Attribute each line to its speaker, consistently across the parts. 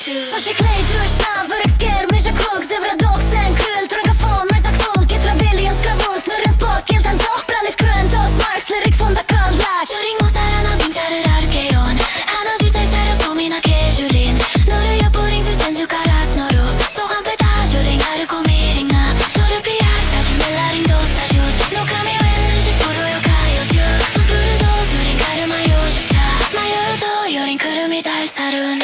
Speaker 1: Så skikkelig drusjna, hvor jeg sker, blir så klok, det var dog, sen krull, trangafon, mersa folk, etter billig og skravult, når en spåk, helt en topp, bra litt grønt, og smarks, lirik fonda kallak.
Speaker 2: 조링 모사라나 빙자를 알게요. 하나 주제 차려 소미나 개주린 너를 엿보링 주텐 주가락 너로 소감 빼다 조링 하루 고미링아 너를 피할 자주 멜라링 도사주 녹함이 웰르지 프로요 가요수 손프르도 수링 가르마요 주차 마요도 요링 크름이 달사룬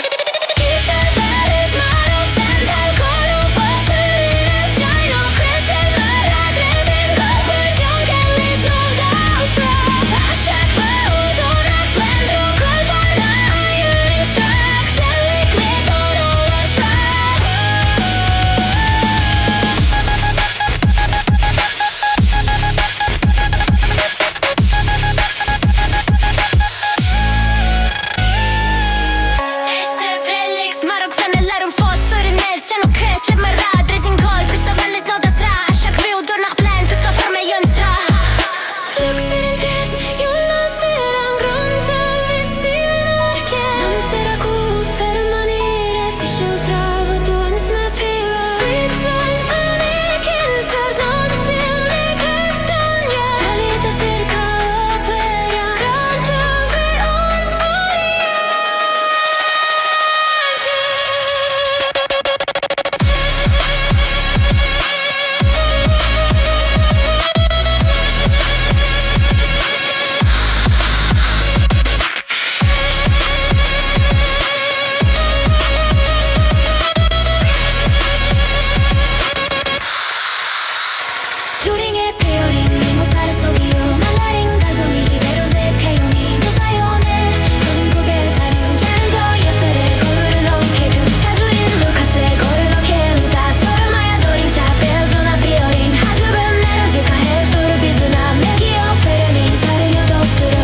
Speaker 2: 조링의 페어링 미모사를 속이요 말라링 가슴이 베로제 태용이 도사요네 너는 고개 다륜 잘도 예스를 거울을 넣게 두 차주인 루카스의 거울을 넣게 은사 서로 마야 도링 샤벨조나 피어링 하주은 내려줄까 헤프토르 비즈나 맥이요 페르민 사르녀 도스로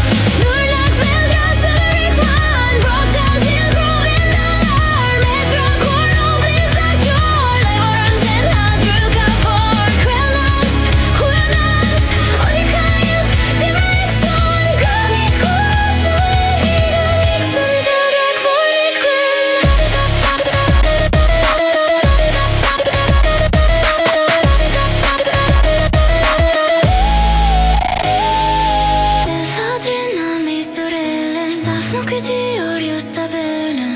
Speaker 2: 놀락 샌드라 슬리릭 만 브로타진 growing 날 메트로 콜로 블리자 줄 레버런 샌 하드루가 for Nog ett år just av buren